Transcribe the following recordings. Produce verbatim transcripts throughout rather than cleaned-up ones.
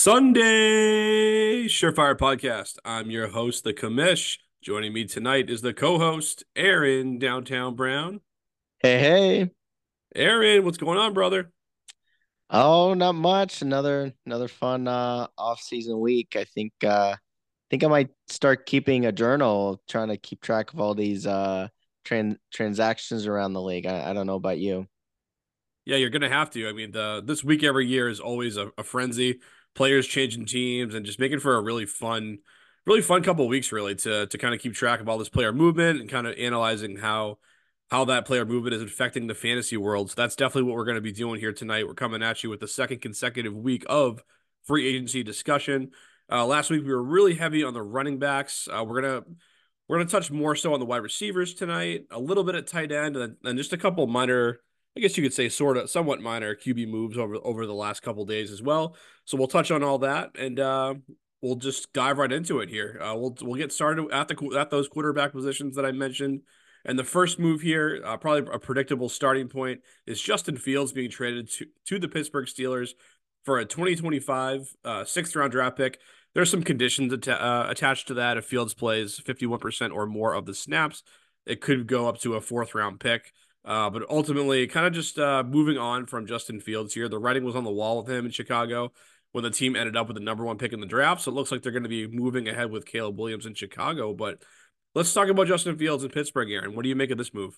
Sunday Surefire Podcast. I'm your host, the Commish. Joining me tonight is the co-host, Aaron Downtown Brown. Hey, hey. Aaron, what's going on, brother? Oh, not much. Another another fun uh off-season week. I think uh think I might start keeping a journal, trying to keep track of all these uh tran transactions around the league. I, I don't know about you. Yeah, you're gonna have to. I mean, the this week every year is always a, a frenzy. Players changing teams and just making for a really fun, really fun couple of weeks, really, to to kind of keep track of all this player movement and kind of analyzing how how that player movement is affecting the fantasy world. So that's definitely what we're going to be doing here tonight. We're coming at you with the second consecutive week of free agency discussion. Uh, last week we were really heavy on the running backs. Uh, we're gonna we're gonna touch more so on the wide receivers tonight, a little bit at tight end, and, and just a couple minor, I guess you could say, sort of, somewhat minor Q B moves over over the last couple days as well. So we'll touch on all that, and uh, we'll just dive right into it here. Uh, we'll we'll get started at the at those quarterback positions that I mentioned. And the first move here, uh, probably a predictable starting point, is Justin Fields being traded to, to the Pittsburgh Steelers for a twenty twenty-five uh, sixth round draft pick. There's some conditions atta- uh, attached to that. If Fields plays fifty-one percent or more of the snaps, it could go up to a fourth round pick. Uh, but ultimately, kind of just uh, moving on from Justin Fields here. The writing was on the wall with him in Chicago when the team ended up with the number one pick in the draft. So it looks like they're going to be moving ahead with Caleb Williams in Chicago. But let's talk about Justin Fields in Pittsburgh, Aaron. What do you make of this move?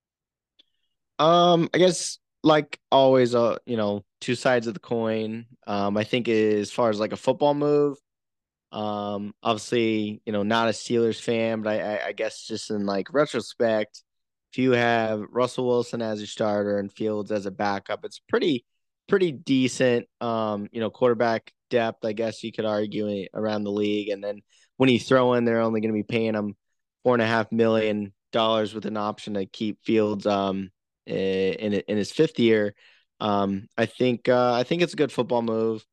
Um, I guess like always, uh, you know, two sides of the coin. Um, I think as far as like a football move, um, obviously, you know, not a Steelers fan, but I, I, I guess just in like retrospect, if you have Russell Wilson as your starter and Fields as a backup, it's pretty, pretty decent, um, you know, quarterback depth, I guess you could argue eh, around the league. And then when you throw in, they're only going to be paying him four and a half million dollars with an option to keep Fields, um, eh, in in his fifth year. Um, I think, uh, I think it's a good football move,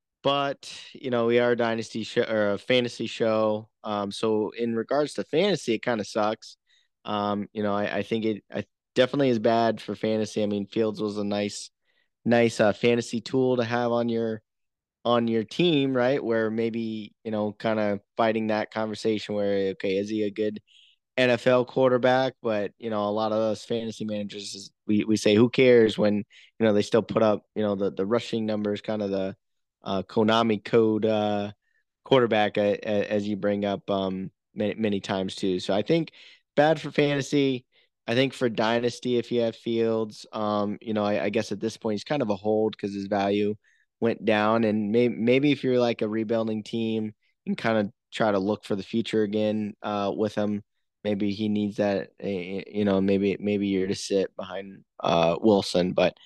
but you know we are a dynasty show or a fantasy show. Um, so in regards to fantasy, it kind of sucks. Um, you know, I, I think it I definitely is bad for fantasy. I mean, Fields was a nice, nice uh, fantasy tool to have on your on your team, right? Where maybe you know, kind of fighting that conversation where okay, is he a good N F L quarterback? But you know, a lot of us fantasy managers, we we say, who cares when you know they still put up you know the the rushing numbers, kind of the uh, Konami code uh, quarterback, uh, as you bring up um, many many times too. So I think bad for fantasy. I think for dynasty, if you have Fields, um, you know, I, I guess at this point he's kind of a hold because his value went down, and maybe maybe if you're like a rebuilding team and kind of try to look for the future again uh, with him. Maybe he needs that, eh, you know, maybe maybe you're to sit behind uh Wilson, but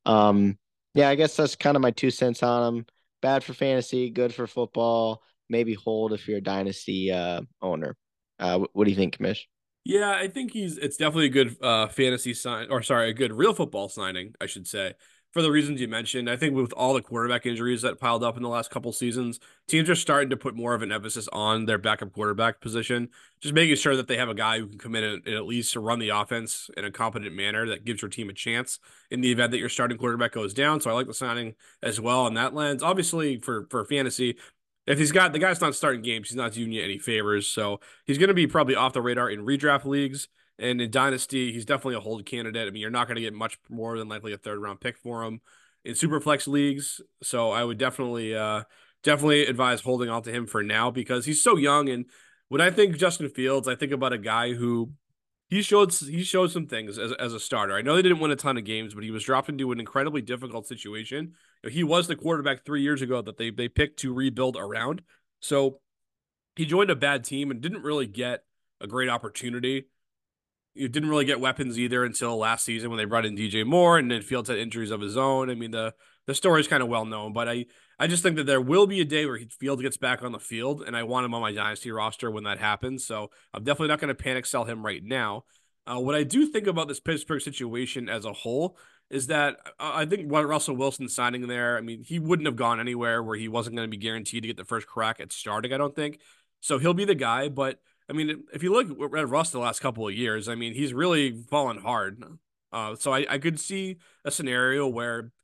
um yeah, I guess that's kind of my two cents on him. Bad for fantasy, good for football. Maybe hold if you're a dynasty uh owner. Uh wh- what do you think, Kamish? Yeah, I think he's it's definitely a good uh fantasy sign or sorry, a good real football signing, I should say. For the reasons you mentioned, I think with all the quarterback injuries that piled up in the last couple seasons, teams are starting to put more of an emphasis on their backup quarterback position, just making sure that they have a guy who can come in and, and at least run the offense in a competent manner that gives your team a chance in the event that your starting quarterback goes down. So I like the signing as well on that lens. Obviously, for for fantasy, if he's got the guy's not starting games, he's not doing you any favors. So he's going to be probably off the radar in redraft leagues. And in Dynasty, he's definitely a hold candidate. I mean, you're not going to get much more than likely a third round pick for him in Superflex leagues. So I would definitely, uh, definitely advise holding on to him for now because he's so young. And when I think Justin Fields, I think about a guy who he showed he showed some things as as a starter. I know they didn't win a ton of games, but he was dropped into an incredibly difficult situation. You know, he was the quarterback three years ago that they they picked to rebuild around. So he joined a bad team and didn't really get a great opportunity. You didn't really get weapons either until last season when they brought in D J Moore and then Fields had injuries of his own. I mean, the the story is kind of well known, but I I just think that there will be a day where Fields gets back on the field, and I want him on my dynasty roster when that happens. So I'm definitely not going to panic sell him right now. Uh, what I do think about this Pittsburgh situation as a whole is that I think what Russell Wilson signing there, I mean, he wouldn't have gone anywhere where he wasn't going to be guaranteed to get the first crack at starting, I don't think. So he'll be the guy, but I mean, if you look at Russ the last couple of years, I mean, he's really fallen hard. Uh, so I, I could see a scenario where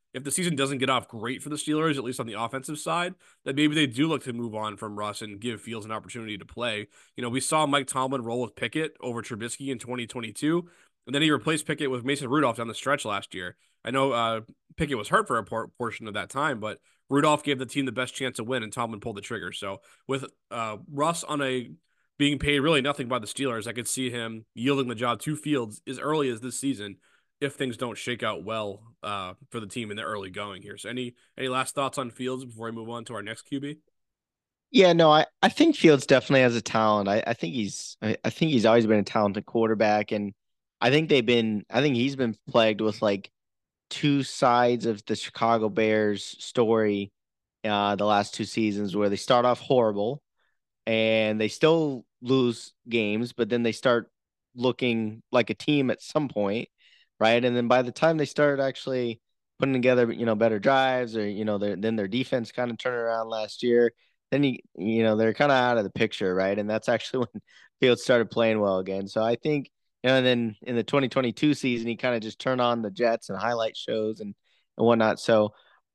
if the season doesn't get off great for the Steelers, at least on the offensive side, that maybe they do look to move on from Russ and give Fields an opportunity to play. You know, we saw Mike Tomlin roll with Pickett over Trubisky in twenty twenty-two, and then he replaced Pickett with Mason Rudolph down the stretch last year. I know uh, Pickett was hurt for a por- portion of that time, but Rudolph gave the team the best chance to win, and Tomlin pulled the trigger. So with uh, Russ on a being paid really nothing by the Steelers, I could see him yielding the job to Fields as early as this season if things don't shake out well uh, for the team in the early going here. So any any last thoughts on Fields before we move on to our next Q B? Yeah, no, I, I think Fields definitely has a talent. I, I think he's I, I think he's always been a talented quarterback, and I think they've been I think he's been plagued with like two sides of the Chicago Bears story uh the last two seasons where they start off horrible and they still lose games, but then they start looking like a team at some point, right? And then by the time they start actually putting together, you know, better drives or you know, their then their defense kind of turned around last year. Then you you know they're kind of out of the picture, right? And that's actually when Fields started playing well again. So I think, you know, and then in the twenty twenty-two season, he kind of just turned on the Jets and highlight shows and and whatnot. So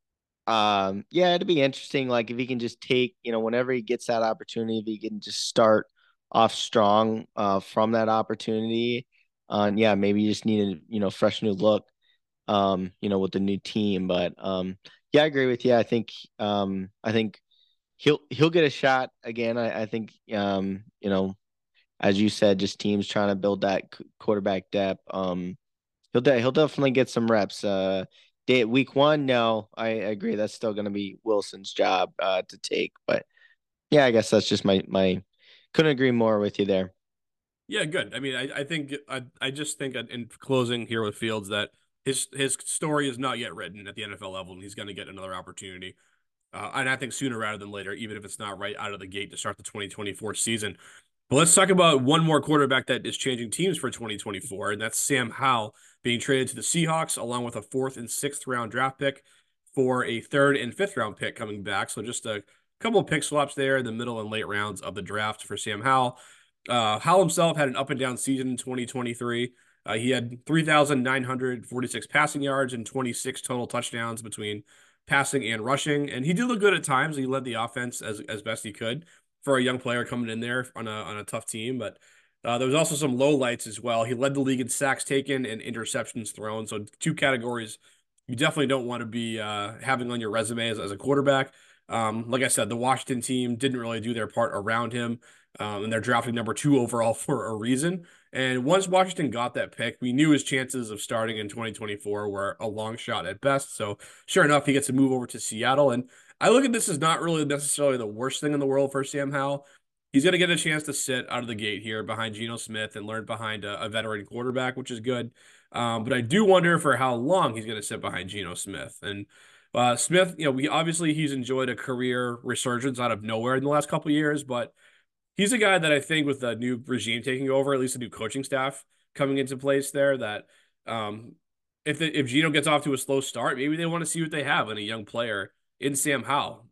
um, yeah, it'd be interesting. Like if he can just take, you know, whenever he gets that opportunity, if he can just start off strong uh from that opportunity. Uh, and yeah, maybe you just need a, you know, fresh new look, um, you know, with the new team. But um yeah, I agree with you. I think um I think he'll he'll get a shot again. I, I think um, you know, as you said, just teams trying to build that quarterback depth. Um He'll de- he'll definitely get some reps. Uh, day week one, no, I, I agree. That's still going to be Wilson's job uh, to take. But yeah, I guess that's just my my. Couldn't agree more with you there. Yeah, good. I mean, I, I think I I just think in closing here with Fields that his his story is not yet written at the N F L level, and he's going to get another opportunity. Uh, and I think sooner rather than later, even if it's not right out of the gate to start the twenty twenty-four season. But let's talk about one more quarterback that is changing teams for twenty twenty-four, and that's Sam Howell being traded to the Seahawks along with a fourth and sixth round draft pick for a third and fifth round pick coming back. So just a couple of pick swaps there in the middle and late rounds of the draft for Sam Howell. Uh, Howell himself had an up and down season in twenty twenty-three. Uh, he had three thousand nine hundred forty-six passing yards and twenty-six total touchdowns between passing and rushing. And he did look good at times. He led the offense as, as best he could for a young player coming in there on a, on a tough team. But uh, there was also some low lights as well. He led the league in sacks taken and interceptions thrown. So two categories you definitely don't want to be uh, having on your resume as, as a quarterback. Um, like I said, the Washington team didn't really do their part around him, um, and they're drafting number two overall for a reason. And once Washington got that pick, we knew his chances of starting in twenty twenty-four were a long shot at best. So sure enough, he gets to move over to Seattle. And I look at this as not really necessarily the worst thing in the world for Sam Howell. He's going to get a chance to sit out of the gate here behind Geno Smith and learn behind a, a veteran quarterback, which is good. Um, but I do wonder for how long he's going to sit behind Geno Smith. And uh, Smith, you know, we obviously he's enjoyed a career resurgence out of nowhere in the last couple of years, but he's a guy that I think with the new regime taking over, at least a new coaching staff coming into place there, that um, if the, if Geno gets off to a slow start, maybe they want to see what they have in a young player in Sam Howell.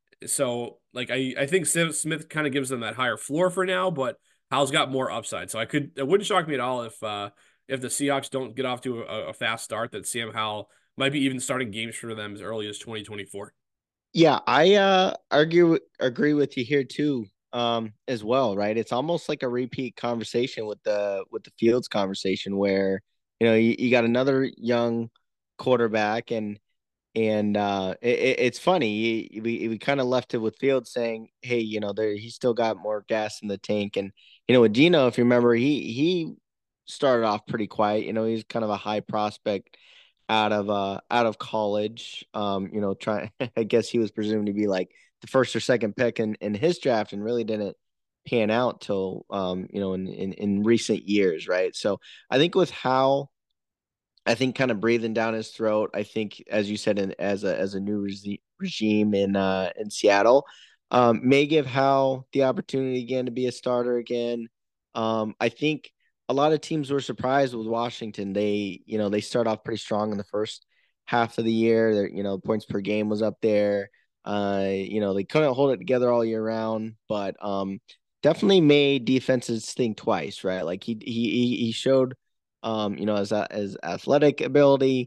So like I I think Smith kind of gives them that higher floor for now, but Howell's got more upside. So I could it wouldn't shock me at all if uh if the Seahawks don't get off to a, a fast start that Sam Howell might be even starting games for them as early as twenty twenty-four. Yeah, I uh argue agree with you here too, um, as well, right? It's almost like a repeat conversation with the with the Fields conversation where, you know, you, you got another young quarterback and And uh, it, it's funny. We we kind of left it with Fields saying, "Hey, you know, there he's still got more gas in the tank." And you know, with Geno, if you remember, he he started off pretty quiet. You know, he's kind of a high prospect out of uh out of college. Um, you know, trying. I guess he was presumed to be like the first or second pick in in his draft, and really didn't pan out till um you know in in, in recent years, right? So I think with how I think kind of breathing down his throat. I think, as you said, in, as a as a new regi- regime in uh, in Seattle, um, may give Hal the opportunity again to be a starter again. Um, I think a lot of teams were surprised with Washington. They you know they start off pretty strong in the first half of the year. Their you know points per game was up there. Uh, you know they couldn't hold it together all year round, but um, definitely made defenses think twice. Right, like he he he showed um, you know, as as athletic ability.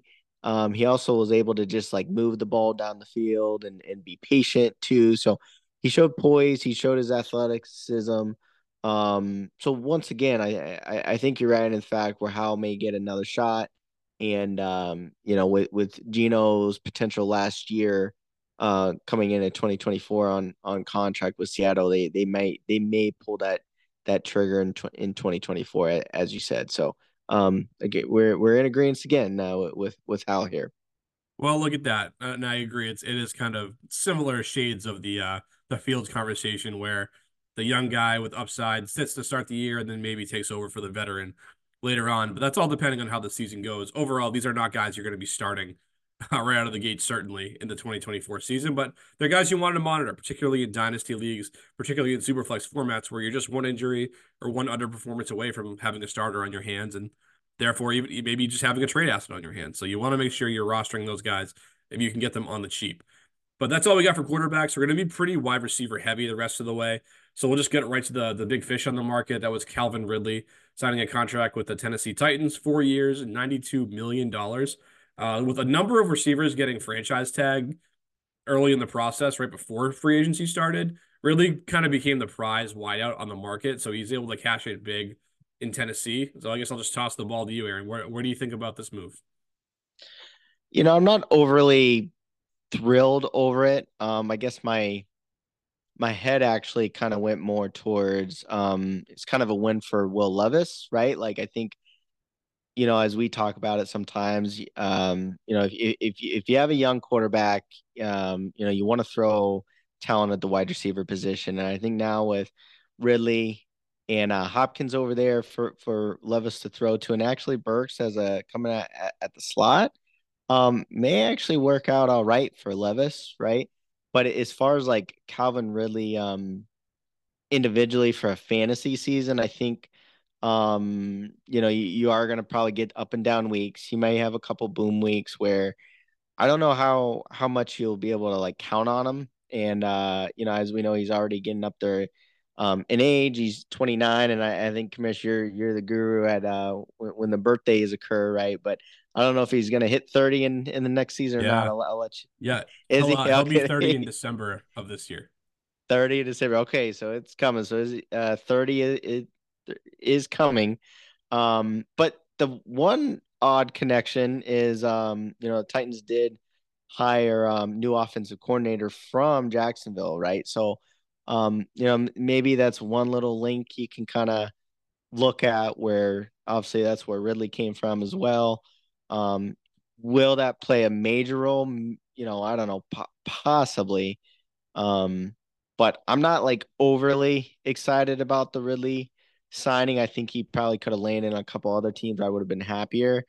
Um, he also was able to just like move the ball down the field and and be patient too. So he showed poise. He showed his athleticism. Um, so once again, I, I I think you're right in the fact where Howell may get another shot, and um, you know, with with Gino's potential last year, uh, coming in at twenty twenty-four on on contract with Seattle, they they might they may pull that that trigger in tw in twenty twenty-four, as you said. So um, again, we're we're in agreement again now with with Hal here. Well, look at that, uh, and I agree. It's it is kind of similar shades of the uh the Fields conversation where the young guy with upside sits to start the year and then maybe takes over for the veteran later on. But that's all depending on how the season goes. Overall, these are not guys you're going to be starting uh, right out of the gate, certainly in the twenty twenty-four season. But they're guys you wanted to monitor, particularly in dynasty leagues, particularly in superflex formats where you're just one injury or one underperformance away from having a starter on your hands, and therefore even maybe just having a trade asset on your hands. So you want to make sure you're rostering those guys if you can get them on the cheap. But that's all we got for quarterbacks. We're going to be pretty wide receiver heavy the rest of the way. So we'll just get right to the the big fish on the market. That was Calvin Ridley signing a contract with the Tennessee Titans, four years, ninety-two million dollars, uh, with a number of receivers getting franchise tag early in the process, right before free agency started. Ridley kind of became the prize wideout on the market, so he's able to cash it big in Tennessee. So I guess I'll just toss the ball to you, Aaron. Where where do you think about this move? You know, I'm not overly thrilled over it. Um, I guess my my head actually kind of went more towards um, it's kind of a win for Will Levis, right? Like I think you know, as we talk about it sometimes, um, you know, if if you, if you have a young quarterback, um, you know, you want to throw talent at the wide receiver position, and I think now with Ridley and uh, Hopkins over there for for Levis to throw to, and actually Burks as a coming at, at, at the slot, um, may actually work out all right for Levis, right? But as far as like Calvin Ridley, um, individually for a fantasy season, I think um, you know, you, you are gonna probably get up and down weeks. You may have a couple boom weeks where I don't know how how much you'll be able to like count on him. And uh, you know, as we know, he's already getting up there um in age. He's twenty-nine, and I, I think Commissioner, you're, you're the guru at uh when, when the birthdays occur, right? But I don't know if he's gonna hit thirty in in the next season or not. Yeah, I'll, I'll let you. yeah. Is He'll he uh, he'll be thirty in okay? December of this year. thirty December. Okay, so it's coming. So is uh thirty is, is coming. Um, but the one odd connection is, um, you know, Titans did hire um new offensive coordinator from Jacksonville, right? So, um, you know, maybe that's one little link you can kind of look at where obviously that's where Ridley came from as well. Um, will that play a major role? You know, I don't know, po possibly. Um, but I'm not like overly excited about the Ridley signing. I think he probably could have landed on a couple other teams. I would have been happier.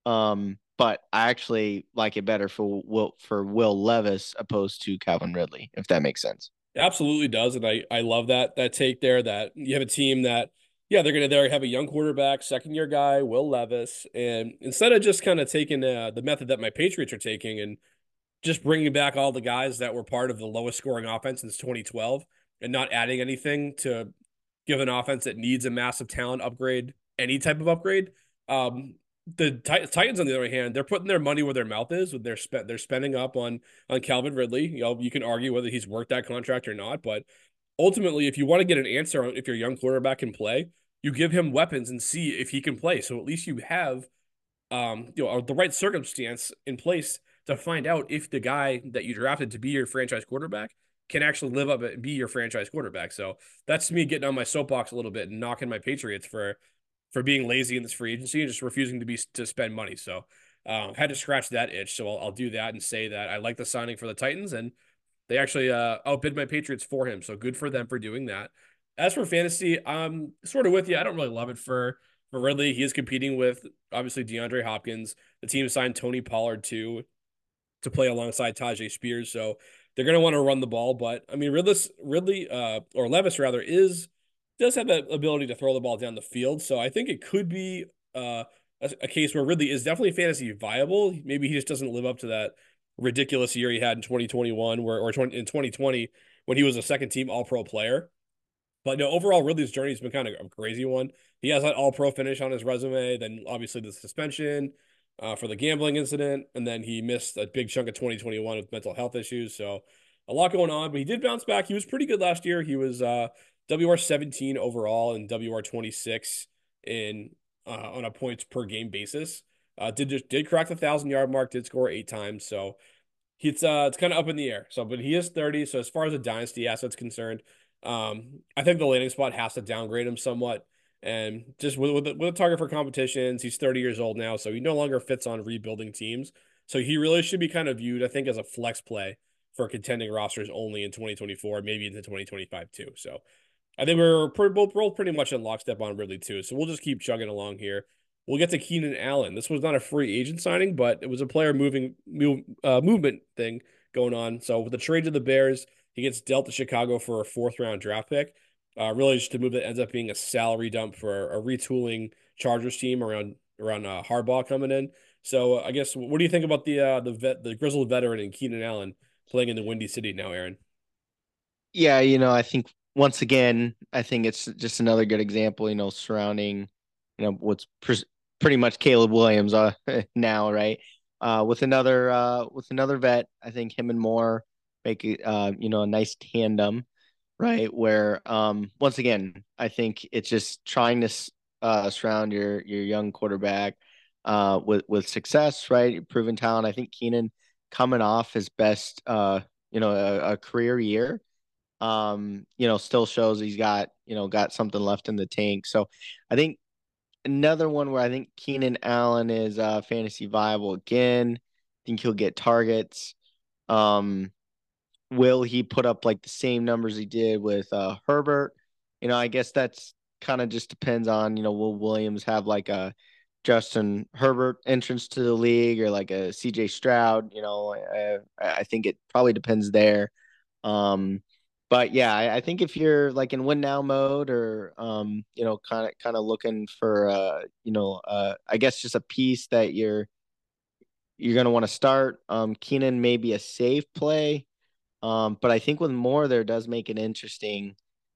Um, but I actually like it better for Will for Will Levis opposed to Calvin Ridley, if that makes sense. It absolutely does, and I I love that that take there. That you have a team that yeah they're gonna there have a young quarterback, second year guy, Will Levis, and instead of just kind of taking uh, the method that my Patriots are taking and just bringing back all the guys that were part of the lowest scoring offense since twenty twelve and not adding anything to give an offense that needs a massive talent upgrade, any type of upgrade. Um, the Titans, on the other hand, they're putting their money where their mouth is. With their spent, they're spending up on on Calvin Ridley. You know, you can argue whether he's worth that contract or not, but ultimately, if you want to get an answer on if your young quarterback can play, you give him weapons and see if he can play. So at least you have um, you know, the right circumstance in place to find out if the guy that you drafted to be your franchise quarterback can actually live up and be your franchise quarterback. So that's me getting on my soapbox a little bit and knocking my Patriots for for being lazy in this free agency and just refusing to be to spend money. So um, had to scratch that itch. So I'll, I'll do that and say that I like the signing for the Titans, and they actually uh, outbid my Patriots for him. So good for them for doing that. As for fantasy, I'm sort of with you. I don't really love it for for Ridley. He is competing with obviously DeAndre Hopkins. The team signed Tony Pollard too to play alongside Tajay Spears. So they're going to want to run the ball. But I mean, Ridley, Ridley uh, or Levis rather, is does have that ability to throw the ball down the field. So I think it could be uh, a, a case where Ridley is definitely fantasy viable. Maybe he just doesn't live up to that ridiculous year he had in twenty twenty-one, where or in twenty twenty when he was a second team All Pro player. But no, overall, Ridley's journey has been kind of a crazy one. He has that All Pro finish on his resume, then obviously the suspension, uh, for the gambling incident, and then he missed a big chunk of twenty twenty-one with mental health issues. So a lot going on, but he did bounce back. He was pretty good last year. He was uh, W R seventeen overall and W R twenty-six in uh, on a points per game basis. Uh, did just did crack the thousand yard mark. Did score eight times. So it's uh it's kind of up in the air. So, but he is thirty. So as far as a dynasty asset's concerned, um, I think the landing spot has to downgrade him somewhat. And just with with a, with a target for competitions, he's thirty years old now, so he no longer fits on rebuilding teams. So he really should be kind of viewed, I think, as a flex play for contending rosters only in twenty twenty-four, maybe into twenty twenty-five too. So I think we're pretty, both both pretty much in lockstep on Ridley too. So we'll just keep chugging along here. We'll get to Keenan Allen. This was not a free agent signing, but it was a player moving move, uh, movement thing going on. So with the trade to the Bears, he gets dealt to Chicago for a fourth round draft pick. Uh, really just a move that ends up being a salary dump for a retooling Chargers team around around uh, Harbaugh coming in. So uh, I guess what do you think about the uh, the vet the grizzled veteran and Keenan Allen playing in the Windy City now, Aaron? Yeah, you know, I think once again, I think it's just another good example, you know, surrounding, you know, what's pres pretty much Caleb Williams uh, now, right? Uh, with another uh, with another vet, I think him and Moore make it, uh, you know, a nice tandem, right? Where um, once again, I think it's just trying to uh, surround your your young quarterback uh, with with success, right? Proven talent. I think Keenan coming off his best, uh, you know, a, a career year um, you know, still shows he's got, you know, got something left in the tank. So I think another one where I think Keenan Allen is uh fantasy viable again. I think he'll get targets. Um, will he put up like the same numbers he did with uh Herbert? You know, I guess that's kind of just depends on, you know, will Williams have like a Justin Herbert entrance to the league or like a C J Stroud, you know, I, I think it probably depends there. Um, but yeah, I, I think if you're like in win now mode or um, you know, kind of kind of looking for uh, you know, uh, I guess just a piece that you're you're gonna want to start. Um, Keenan may be a safe play. Um, but I think with more there does make it interesting.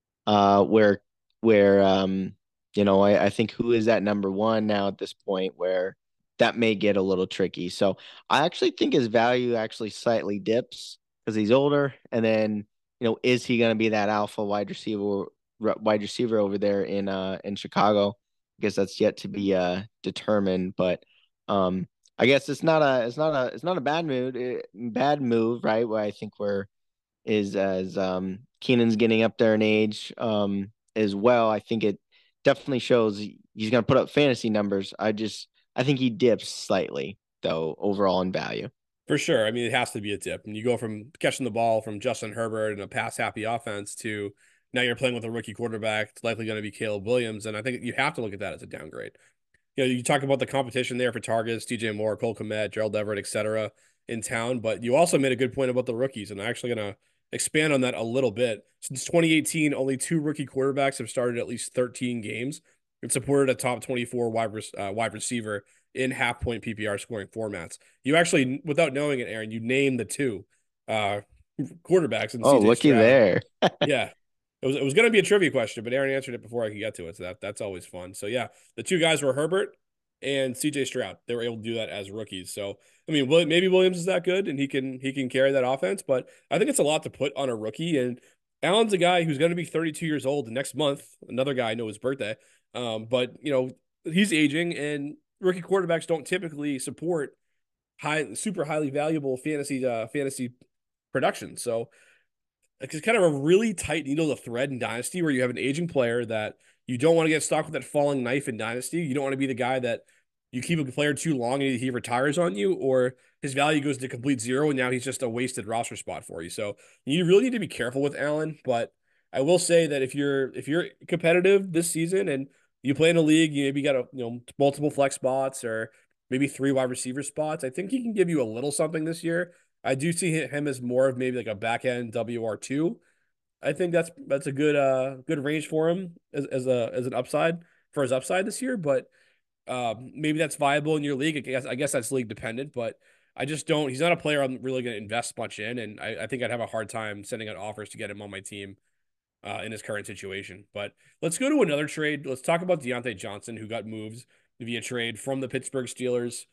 Uh, where where um, you know, I, I think who is at number one now at this point where that may get a little tricky. So I actually think his value actually slightly dips because he's older, and then you know, is he going to be that alpha wide receiver wide receiver over there in uh in Chicago? I guess that's yet to be uh determined, but um, I guess it's not a it's not a it's not a bad mood eh, bad move, right? Where I think we're is as um Keenan's getting up there in age um as well. I think it definitely shows he's going to put up fantasy numbers. I just I think he dips slightly though overall in value. For sure. I mean, it has to be a dip. And you go from catching the ball from Justin Herbert and a pass happy offense to now you're playing with a rookie quarterback. It's likely going to be Caleb Williams. And I think you have to look at that as a downgrade. You know, you talk about the competition there for targets, D J Moore, Cole Kmet, Gerald Everett, et cetera, in town. But you also made a good point about the rookies. And I'm actually going to expand on that a little bit. Since twenty eighteen, only two rookie quarterbacks have started at least thirteen games and supported a top twenty-four wide, uh, wide receiver in half point P P R scoring formats. You actually, without knowing it, Aaron, you named the two uh, quarterbacks in Oh, C J looky Stroud. there. Yeah. It was it was going to be a trivia question, but Aaron answered it before I could get to it. So that that's always fun. So yeah, the two guys were Herbert and C J Stroud. They were able to do that as rookies. So I mean, maybe Williams is that good and he can he can carry that offense, but I think it's a lot to put on a rookie. And Allen's a guy who's going to be thirty-two years old next month. Another guy I know his birthday. Um, but you know he's aging, and rookie quarterbacks don't typically support high, super highly valuable fantasy uh, fantasy production. So like it's kind of a really tight needle to thread in Dynasty where you have an aging player that you don't want to get stuck with that falling knife in Dynasty. You don't want to be the guy that you keep a player too long and he retires on you, or his value goes to complete zero and now he's just a wasted roster spot for you. So you really need to be careful with Allen. But I will say that if you're if you're competitive this season and you play in a league, you maybe got a you know multiple flex spots or maybe three wide receiver spots. I think he can give you a little something this year. I do see him as more of maybe like a back end W R two. I think that's that's a good uh good range for him as, as a as an upside for his upside this year. But um, maybe that's viable in your league. I guess I guess that's league dependent. But I just don't. He's not a player I'm really going to invest much in, and I, I think I'd have a hard time sending out offers to get him on my team uh, in his current situation. But let's go to another trade. Let's talk about Deontay Johnson, who got moved via trade from the Pittsburgh Steelers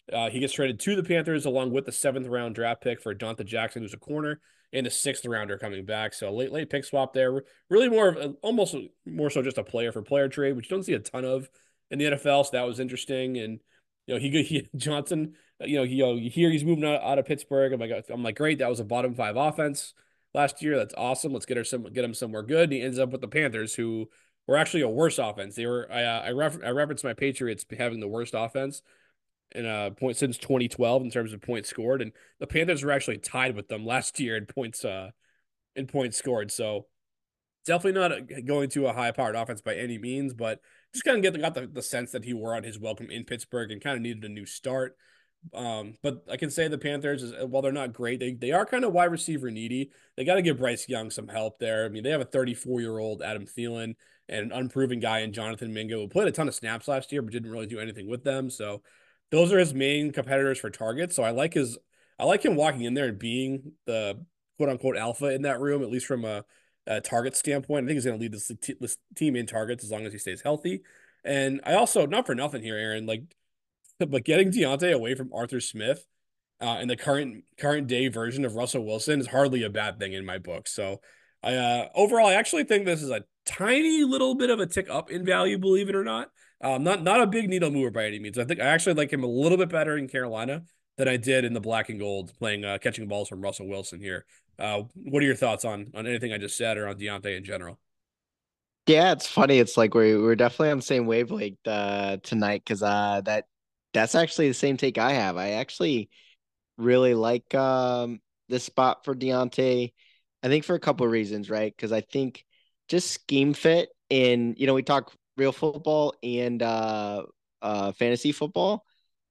Uh, he gets traded to the Panthers along with the seventh round draft pick for Donta Jackson, who's a corner, and a sixth rounder coming back. So late late pick swap there. Really more of a, almost more so just a player for player trade, which you don't see a ton of in the N F L. So that was interesting. And you know, he, he Johnson, you know, he, you know, you hear he's moving out, out of Pittsburgh. I'm like, I'm like, great, that was a bottom five offense last year. That's awesome. Let's get her some get him somewhere good. And he ends up with the Panthers, who were actually a worse offense. They were I uh, I, refer, I referenced my Patriots having the worst offense in a point since twenty twelve in terms of points scored, and the Panthers were actually tied with them last year in points uh in points scored. So definitely not going to a high powered offense by any means, but just kind of get got the, the sense that he wore out his welcome in Pittsburgh and kind of needed a new start. Um, but I can say the Panthers, is while they're not great, they they are kind of wide receiver needy. They got to give Bryce Young some help there. I mean, they have a thirty-four year old Adam Thielen and an unproven guy in Jonathan Mingo who played a ton of snaps last year but didn't really do anything with them. So those are his main competitors for targets. So I like his I like him walking in there and being the quote unquote alpha in that room, at least from a, a target standpoint. I think he's going to lead this, this team in targets as long as he stays healthy. And I also, not for nothing here, Aaron, like, but getting Diontae away from Arthur Smith uh, and the current current day version of Russell Wilson is hardly a bad thing in my book. So, I uh, overall, I actually think this is a tiny little bit of a tick up in value, believe it or not. Um, not not a big needle mover by any means. I think I actually like him a little bit better in Carolina than I did in the black and gold, playing uh, catching balls from Russell Wilson here. Uh, what are your thoughts on on anything I just said or on Diontae in general? Yeah, it's funny. It's like we're we're definitely on the same wavelength uh tonight because uh that that's actually the same take I have. I actually really like um this spot for Deontay. I think for a couple of reasons, right? Because I think just scheme fit in, you know, we talk real football and uh uh fantasy football.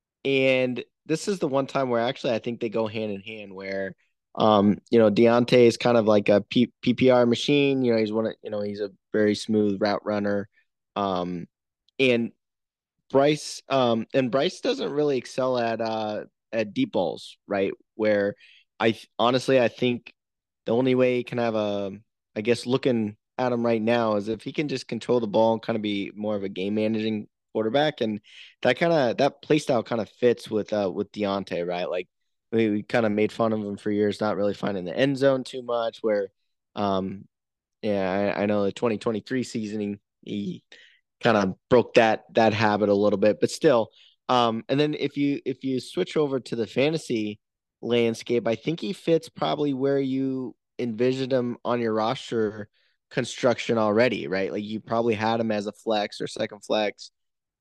And this is the one time where actually I think they go hand in hand where um, you know, Deontay is kind of like a P- PPR machine. You know, he's one of, you know, he's a very smooth route runner. Um, and Bryce, um, and Bryce doesn't really excel at uh at deep balls, right? Where I th- honestly I think the only way he can have a, I guess looking at him right now is if he can just control the ball and kind of be more of a game managing quarterback, and that kind of that play style kind of fits with uh with Deontay, right? Like we, we kind of made fun of him for years, not really finding the end zone too much. Where, um, yeah, I, I know the twenty twenty-three season he, he kind of broke that that habit a little bit, but still. Um, and then if you if you switch over to the fantasy landscape, I think he fits probably where you envisioned him on your roster construction already, right? Like you probably had him as a flex or second flex.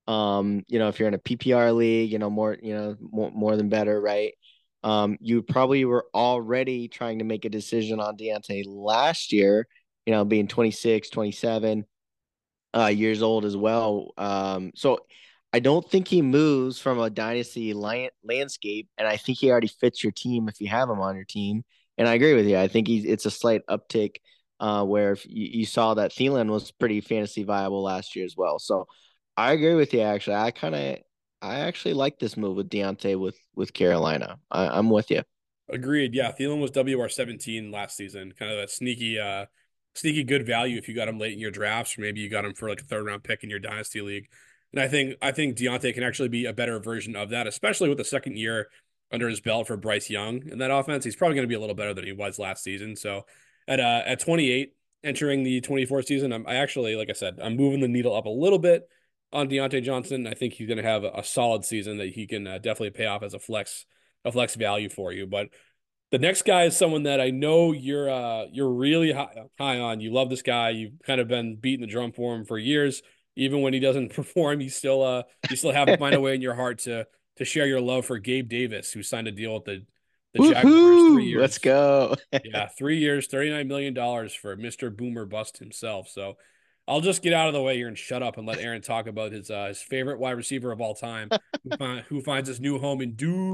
Um, you know, if you're in a P P R league, you know, more, you know, more, more than better, right? Um, you probably were already trying to make a decision on Deontay last year, you know, being twenty-six, twenty-seven uh, years old as well. Um, so I don't think he moves from a dynasty land- landscape, and I think he already fits your team if you have him on your team. And I agree with you. I think he's it's a slight uptick uh, where if you, you saw that Thielen was pretty fantasy viable last year as well. So I agree with you. Actually, I kind of I actually like this move with Deontay with with Carolina. I, I'm with you. Agreed. Yeah, Thielen was W R seventeen last season. Kind of a sneaky, uh, sneaky good value if you got him late in your drafts, or maybe you got him for like a third round pick in your dynasty league. And I think I think Deontay can actually be a better version of that, especially with the second year under his belt for Bryce Young in that offense. He's probably going to be a little better than he was last season. So at uh, at twenty-eight, entering the twenty-four season, I'm I actually, like I said, I'm moving the needle up a little bit on Deontay Johnson. I think he's going to have a, a solid season that he can uh, definitely pay off as a flex a flex value for you. But the next guy is someone that I know you're uh you're really high, high on. You love this guy. You've kind of been beating the drum for him for years. Even when he doesn't perform, you still uh you still have find a way in your heart to to share your love for Gabe Davis, who signed a deal with the the Jaguars, three Woohoo! Let's years. go. Yeah, three years, thirty-nine million dollars for Mister Boomer Bust himself. So I'll just get out of the way here and shut up and let Aaron talk about his uh, his favorite wide receiver of all time, who, find, who finds his new home in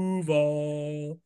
Duval.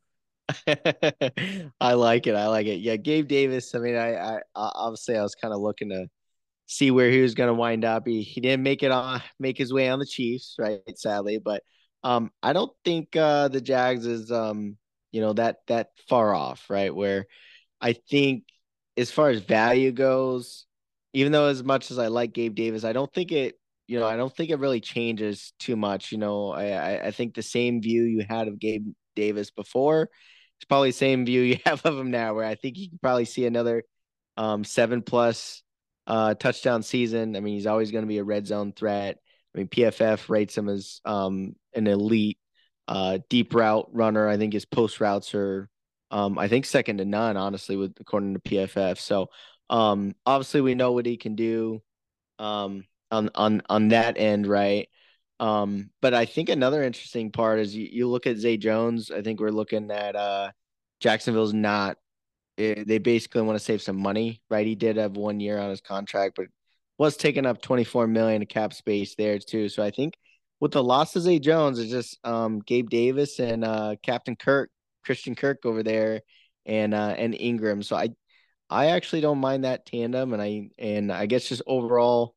I like it. I like it. Yeah, Gabe Davis. I mean, I, I obviously I was kind of looking to see where he was going to wind up. He he didn't make it on make his way on the Chiefs, right? Sadly, but um, I don't think uh the Jags is um you know that that far off, right? Where I think as far as value goes, even though as much as I like Gabe Davis, I don't think it you know, I don't think it really changes too much. You know, I, I, I think the same view you had of Gabe Davis before, it's probably the same view you have of him now, where I think you can probably see another um, seven plus uh, touchdown season. I mean, he's always going to be a red zone threat. I mean, P F F rates him as um, an elite uh, deep route runner. I think his post routes are, um, I think, second to none, honestly, with according to P F F. So, um, obviously, we know what he can do um, on on on that end, right? Um, but I think another interesting part is you, you look at Zay Jones. I think we're looking at uh, Jacksonville's not. eh, They basically want to save some money, right? He did have one year on his contract, but was taking up twenty-four million of cap space there too. So I think with the loss of Zay Jones, it's just um, Gabe Davis and uh, Captain Kirk, Christian Kirk over there, and uh, and Ingram. So I I actually don't mind that tandem, and I and I guess just overall,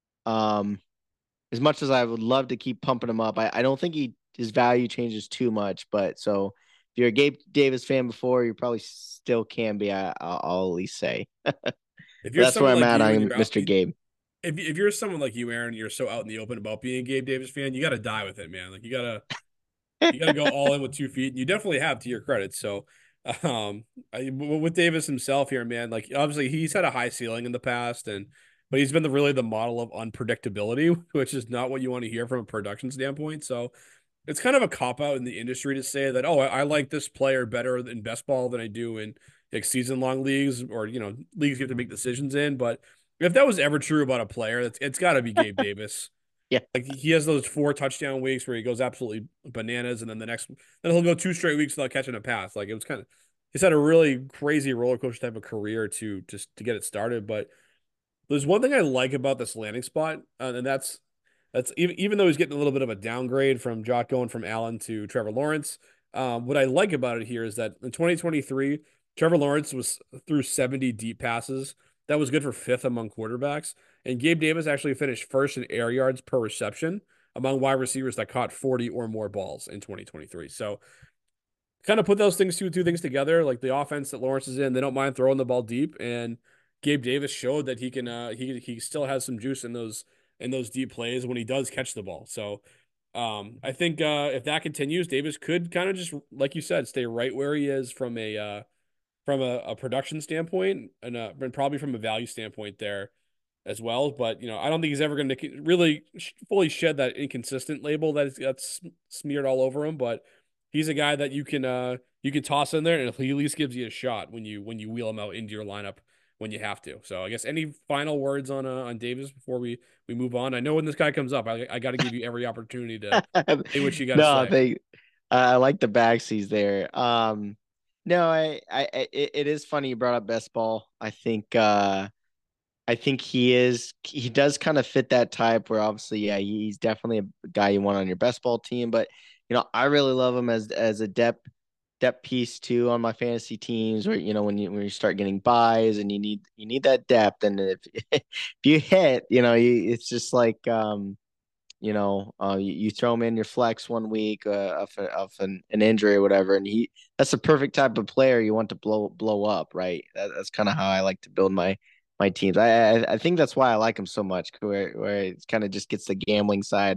um, as much as I would love to keep pumping him up, I, I don't think he his value changes too much. But so if you're a Gabe Davis fan before, you probably still can be. I, I'll, I'll at least say. But If you're that's where someone I'm like at you and on you're out, mister Gabe. if if you're someone like you, Aaron, you're so out in the open about being a Gabe Davis fan, you got to die with it, man. Like you gotta you got to go all in with two feet, and you definitely have to your credit. So, um, I, with Davis himself here, man, like obviously he's had a high ceiling in the past, and but he's been the really the model of unpredictability, which is not what you want to hear from a production standpoint. So it's kind of a cop out in the industry to say that, oh, I, I like this player better in best ball than I do in like season long leagues or you know leagues you have to make decisions in. But if that was ever true about a player, it's, it's got to be Gabe Davis. Yeah. Like he has those four touchdown weeks where he goes absolutely bananas, and then the next, then he'll go two straight weeks without catching a pass. Like it was kind of, he's had a really crazy roller coaster type of career to just to get it started. But there's one thing I like about this landing spot, uh, and that's that's even even though he's getting a little bit of a downgrade from Jock going from Allen to Trevor Lawrence. Um, what I like about it here is that in twenty twenty-three, Trevor Lawrence was through seventy deep passes. That was good for fifth among quarterbacks. And Gabe Davis actually finished first in air yards per reception among wide receivers that caught forty or more balls in twenty twenty-three. So kind of put those things two two things together, like the offense that Lawrence is in, they don't mind throwing the ball deep, and Gabe Davis showed that he can uh he he still has some juice in those in those deep plays when he does catch the ball. So um I think uh if that continues, Davis could kind of just like you said, stay right where he is from a uh from a, a production standpoint and uh and probably from a value standpoint there as well. But you know, I don't think he's ever going to really fully shed that inconsistent label that that's smeared all over him. But he's a guy that you can uh you can toss in there, and he at least gives you a shot when you when you wheel him out into your lineup when you have to. So I guess any final words on uh, on Davis before we we move on? I know when this guy comes up, I I got to give you every opportunity to say what you got to No, say. they. I like the backsies there. Um, no, I, I, I, it it is funny you brought up best ball. I think, uh, I think he is. He does kind of fit that type. Where obviously, yeah, he's definitely a guy you want on your best ball team. But you know, I really love him as as a depth depth piece too on my fantasy teams. Where you know when you when you start getting buys and you need you need that depth. And if if you hit, you know, you, it's just like um you know, uh, you, you throw him in your flex one week uh, of, of an, an injury or whatever, and he that's the perfect type of player you want to blow blow up, right? That, that's kind of how I like to build my my teams. I, I I think that's why I like him so much, where where it kind of just gets the gambling side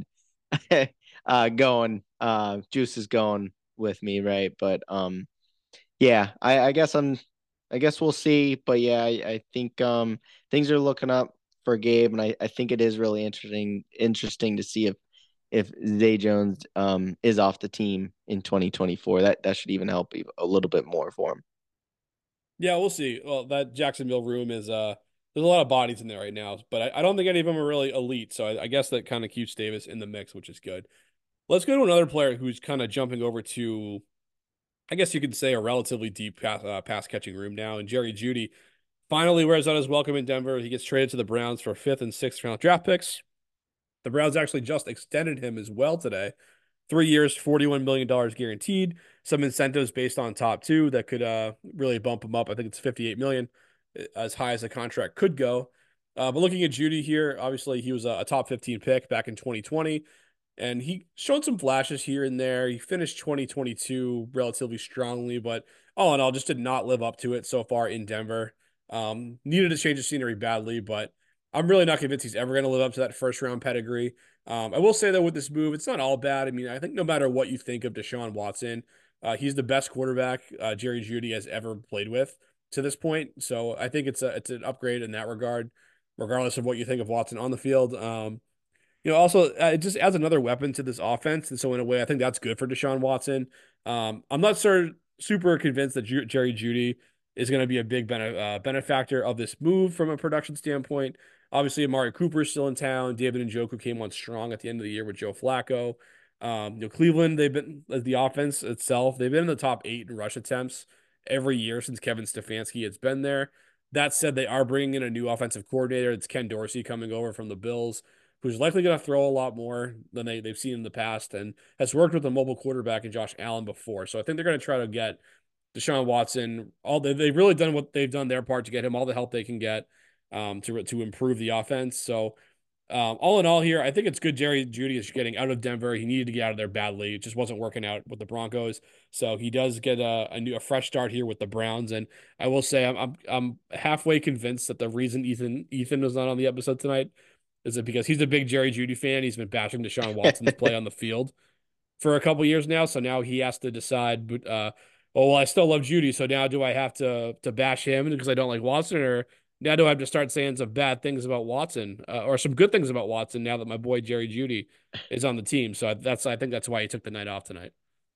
uh, going, uh, juice is going with me, right? But um, yeah, I, I guess I'm I guess we'll see. But yeah, I, I think um things are looking up for Gabe, and I, I think it is really interesting interesting to see if if Zay Jones um is off the team in twenty twenty-four. That that should even help a little bit more for him. Yeah, we'll see. Well, that Jacksonville room is uh there's a lot of bodies in there right now, but I, I don't think any of them are really elite. So I, I guess that kind of keeps Davis in the mix, which is good. Let's go to another player who's kind of jumping over to, I guess you could say, a relatively deep pass, uh, pass catching room now. And Jerry Jeudy finally wears out his welcome in Denver. He gets traded to the Browns for fifth and sixth round draft picks. The Browns actually just extended him as well today. Three years, forty-one million dollars guaranteed. Some incentives based on top two that could uh, really bump him up. I think it's fifty-eight million dollars, as high as the contract could go. Uh, but looking at Jeudy here, obviously he was a, a top fifteen pick back in twenty twenty. And he showed some flashes here and there. He finished twenty twenty-two relatively strongly, but all in all, just did not live up to it so far in Denver. Um, needed to change the scenery badly, but I'm really not convinced he's ever going to live up to that first round pedigree. Um, I will say though with this move, it's not all bad. I mean, I think no matter what you think of Deshaun Watson, uh, he's the best quarterback uh, Jerry Jeudy has ever played with to this point. So I think it's a it's an upgrade in that regard, regardless of what you think of Watson on the field. Um, you know, also uh, it just adds another weapon to this offense, and so in a way, I think that's good for Deshaun Watson. Um, I'm not sure super convinced that Ju- Jerry Jeudy is going to be a big bene uh, benefactor of this move from a production standpoint. Obviously, Amari Cooper is still in town. David Njoku came on strong at the end of the year with Joe Flacco. Um, you know, Cleveland, they've been the offense itself, they've been in the top eight in rush attempts every year since Kevin Stefanski has been there. That said, they are bringing in a new offensive coordinator. It's Ken Dorsey coming over from the Bills, who's likely going to throw a lot more than they, they've seen in the past and has worked with a mobile quarterback in Josh Allen before. So I think they're going to try to get Deshaun Watson. All they, they've really done what they've done their part to get him all the help they can get um, to to improve the offense. So um, all in all, here I think it's good. Jerry Jeudy is getting out of Denver. He needed to get out of there badly. It just wasn't working out with the Broncos. So he does get a, a new a fresh start here with the Browns. And I will say I'm I'm I'm halfway convinced that the reason Ethan Ethan was not on the episode tonight is it because he's a big Jerry Jeudy fan. He's been bashing Deshaun Watson's play on the field for a couple years now. So now he has to decide, but uh, oh well, I still love Jeudy. So now do I have to to bash him because I don't like Watson, or now do I have to start saying some bad things about Watson uh, or some good things about Watson now that my boy Jerry Jeudy is on the team? So that's I think that's why he took the night off tonight.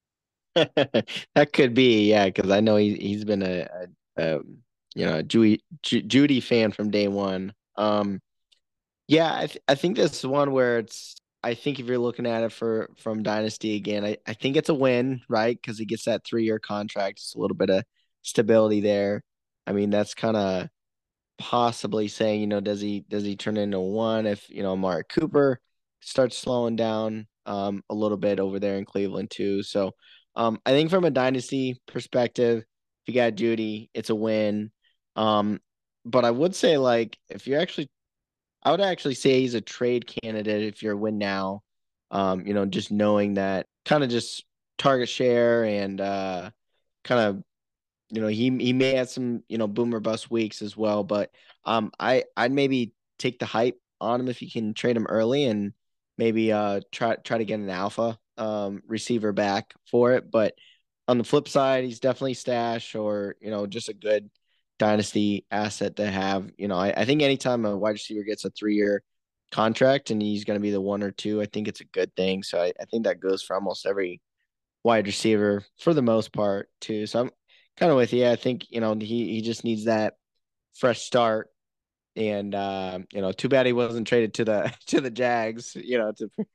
That could be, yeah, because I know he he's been a, a, a you know a Judy Ju Judy fan from day one. Um, yeah, I th I think this is one where it's. I think if you're looking at it for from Dynasty again, I, I think it's a win, right? Because he gets that three year contract, just a little bit of stability there. I mean, that's kind of possibly saying, you know, does he does he turn into one if, you know, Amari Cooper starts slowing down um a little bit over there in Cleveland too. So um I think from a dynasty perspective, if you got Judy, it's a win. Um, but I would say like if you're actually I would actually say he's a trade candidate if you're a win now. Um, you know, just knowing that kind of just target share and uh kind of you know, he he may have some, you know, boomer bust weeks as well, but um I I'd maybe take the hype on him if you can trade him early and maybe uh try try to get an alpha um receiver back for it. But on the flip side, he's definitely stash or, you know, just a good dynasty asset to have. You know, I, I think anytime a wide receiver gets a three year contract and he's gonna be the one or two, I think it's a good thing. So I, I think that goes for almost every wide receiver for the most part too. So I'm kind of with you. I think you know he he just needs that fresh start. And uh, you know, too bad he wasn't traded to the to the Jags. You know,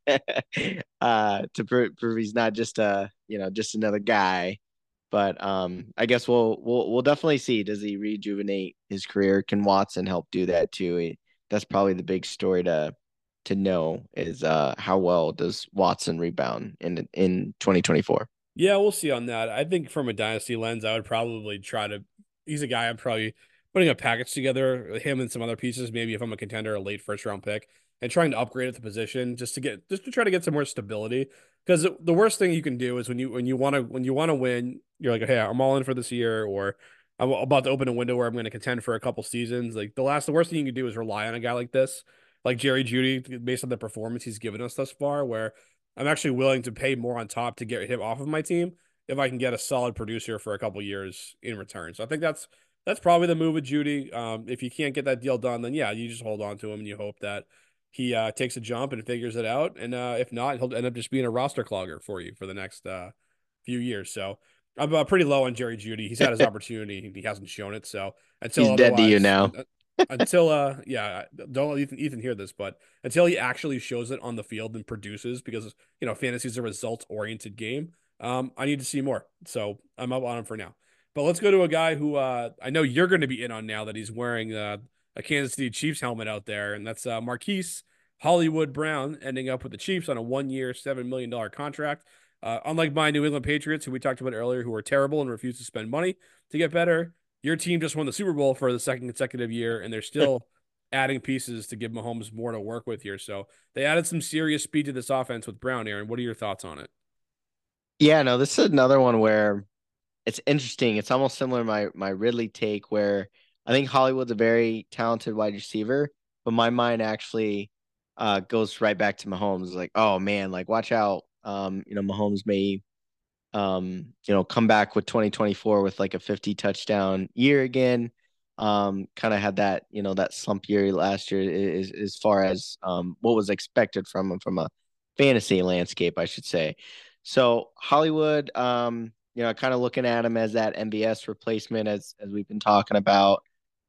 to uh to prove, prove he's not just a you know just another guy. But um, I guess we'll we'll we'll definitely see. Does he rejuvenate his career? Can Watson help do that too? He, that's probably the big story to to know is uh how well does Watson rebound in in twenty twenty-four? Yeah, we'll see on that. I think from a dynasty lens, I would probably try to. He's a guy I'm probably putting a package together, him and some other pieces. Maybe if I'm a contender, a late first round pick, and trying to upgrade at the position just to get just to try to get some more stability. Because the worst thing you can do is when you when you want to when you want to win, you're like, hey, I'm all in for this year, or I'm about to open a window where I'm going to contend for a couple seasons. Like the last, the worst thing you can do is rely on a guy like this, like Jerry Jeudy, based on the performance he's given us thus far, where I'm actually willing to pay more on top to get him off of my team if I can get a solid producer for a couple years in return. So I think that's that's probably the move with Jeudy. Um, if you can't get that deal done, then yeah, you just hold on to him and you hope that he uh, takes a jump and figures it out. And uh, if not, he'll end up just being a roster clogger for you for the next uh, few years. So I'm uh, pretty low on Jerry Jeudy. He's had his opportunity, he hasn't shown it. So until He's dead to you otherwise, now. un- until uh yeah, don't let Ethan, Ethan hear this, but until he actually shows it on the field and produces, because you know fantasy is a results oriented game. Um, I need to see more, so I'm up on him for now. But let's go to a guy who uh I know you're going to be in on now that he's wearing uh, a Kansas City Chiefs helmet out there, and that's uh, Marquise Hollywood Brown ending up with the Chiefs on a one year, seven million dollar contract. Uh, unlike my New England Patriots, who we talked about earlier, who are terrible and refuse to spend money to get better, your team just won the Super Bowl for the second consecutive year, and they're still adding pieces to give Mahomes more to work with here. So they added some serious speed to this offense with Brown. Aaron, what are your thoughts on it? Yeah, no, this is another one where it's interesting. It's almost similar to my my Ridley take where I think Hollywood's a very talented wide receiver, but my mind actually uh, goes right back to Mahomes. Like, oh man, like watch out. Um, you know, Mahomes may um, you know, come back with twenty twenty-four with like a fifty touchdown year again. Um, kind of had that, you know, that slump year last year is as far as um what was expected from him from a fantasy landscape, I should say. So Hollywood, um, you know, kind of looking at him as that M B S replacement as as we've been talking about.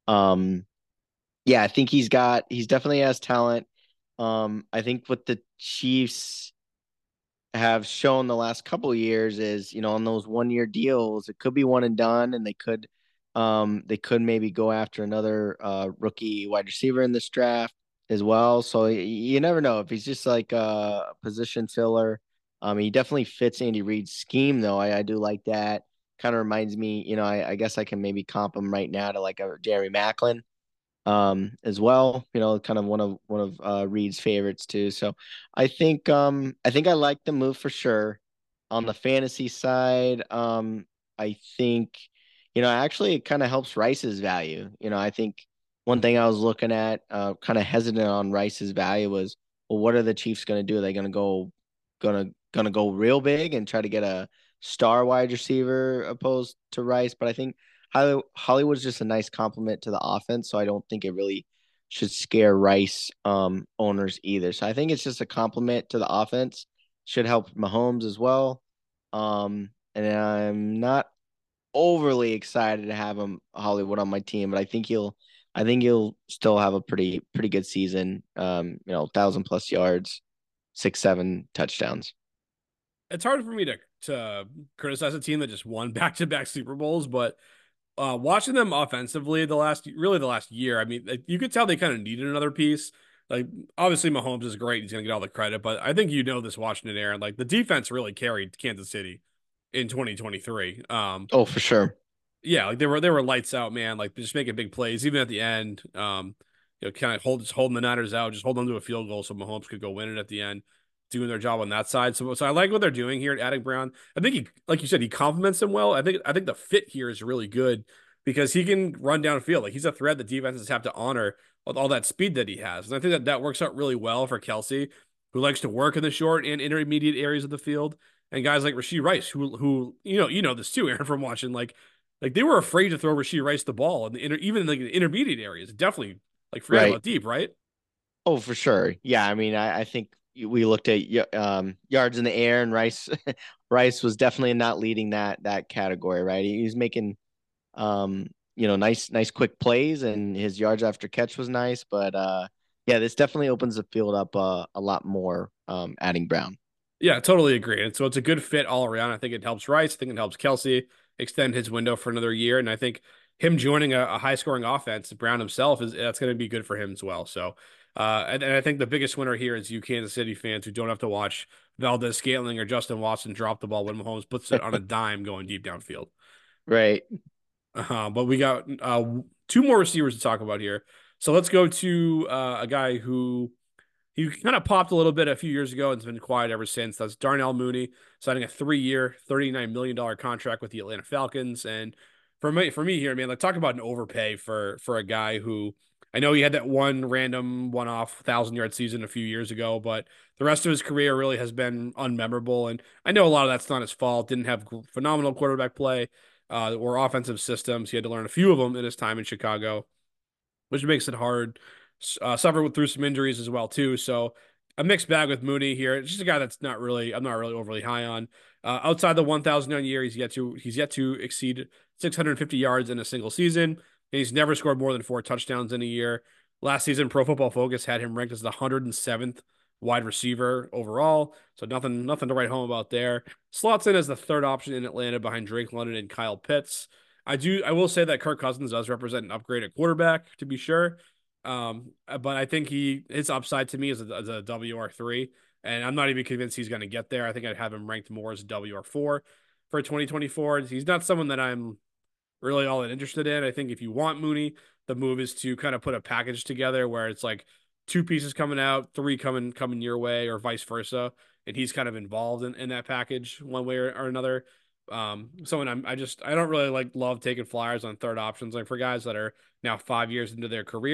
Um, yeah, I think he's got he's definitely has talent. Um, I think what the Chiefs have shown the last couple of years is, you know, on those one year deals, it could be one and done, and they could um they could maybe go after another uh rookie wide receiver in this draft as well. So y- you never know if he's just like a position filler. Um, he definitely fits Andy Reid's scheme though. I, I do like that. Kind of reminds me, you know, I, I guess I can maybe comp him right now to like a Jerry Macklin um as well, you know, kind of one of one of uh Reed's favorites too. So I think um I think I like the move for sure. On the fantasy side, um I think, you know, actually it kind of helps Rice's value. You know, I think one thing I was looking at, uh kind of hesitant on Rice's value was, well, what are the Chiefs going to do? Are they going to go gonna gonna go real big and try to get a star wide receiver opposed to Rice? But I think Holly- Hollywood's just a nice complement to the offense, so I don't think it really should scare Rice um, owners either. So I think it's just a complement to the offense. Should help Mahomes as well. Um, and I'm not overly excited to have him Hollywood on my team, but I think he'll I think he'll still have a pretty pretty good season. Um, you know, thousand plus yards, six, seven touchdowns. It's hard for me to to criticize a team that just won back to back Super Bowls, but uh, watching them offensively the last really the last year, I mean, like, you could tell they kind of needed another piece. Like obviously Mahomes is great; he's gonna get all the credit, but I think you know this watching it, Aaron. Like the defense really carried Kansas City in twenty twenty-three. Um, Oh, for sure. yeah, like they were they were lights out, man. Like just making big plays, even at the end. Um, you know, kind of hold just holding the Niners out, just hold them to a field goal so Mahomes could go win it at the end, doing their job on that side. So, so I like what they're doing here at adding Brown. I think he, like you said, he complements them well. I think I think the fit here is really good because he can run downfield. Like he's a threat that defenses have to honor with all that speed that he has, and I think that that works out really well for Kelsey, who likes to work in the short and intermediate areas of the field. And guys like Rashee Rice, who who you know you know this too, Aaron, from watching like like they were afraid to throw Rashee Rice the ball in the inter, even in like the intermediate areas. Definitely, like forget Right. about deep, right? Oh, for sure. Yeah, I mean, I, I think we looked at y- um, yards in the air, and Rice Rice was definitely not leading that that category, right? He was making um, you know, nice nice quick plays, and his yards after catch was nice. But uh, yeah, this definitely opens the field up uh, a lot more. Um, adding Brown. Yeah, totally agree. And so it's a good fit all around. I think it helps Rice. I think it helps Kelsey extend his window for another year. And I think him joining a, a high scoring offense, Brown himself, is that's going to be good for him as well. So, uh, and, and I think the biggest winner here is you Kansas City fans who don't have to watch Valdez Scantling or Justin Watson drop the ball when Mahomes puts it on a dime going deep downfield. Right. Uh, but we got uh, two more receivers to talk about here. So let's go to uh, a guy who he kind of popped a little bit a few years ago and has been quiet ever since. That's Darnell Mooney signing a three-year, thirty-nine million dollars contract with the Atlanta Falcons. And for me, for me here, man, like talk about an overpay for for a guy who I know he had that one random one-off thousand-yard season a few years ago, but the rest of his career really has been unmemorable. And I know a lot of that's not his fault. Didn't have phenomenal quarterback play uh, or offensive systems. He had to learn a few of them in his time in Chicago, which makes it hard. Uh, suffered through some injuries as well too. So a mixed bag with Mooney here. It's just a guy that's not really I'm not really overly high on. Uh, outside the one thousand yard year, he's yet to he's yet to exceed six hundred fifty yards in a single season, and he's never scored more than four touchdowns in a year. Last season, Pro Football Focus had him ranked as the one hundred seventh wide receiver overall. So nothing nothing to write home about there. Slots in as the third option in Atlanta behind Drake London and Kyle Pitts. I do I will say that Kirk Cousins does represent an upgrade at quarterback to be sure. Um, but I think he his upside to me is a, as a W R three, and I'm not even convinced he's going to get there. I think I'd have him ranked more as a W R four for twenty twenty-four. He's not someone that I'm really all that interested in. I think if you want Mooney, the move is to kind of put a package together where it's like two pieces coming out, three coming coming your way, or vice versa, and he's kind of involved in, in that package one way or, or another. Um, someone I'm I just I don't really like love taking flyers on third options like for guys that are now five years into their career.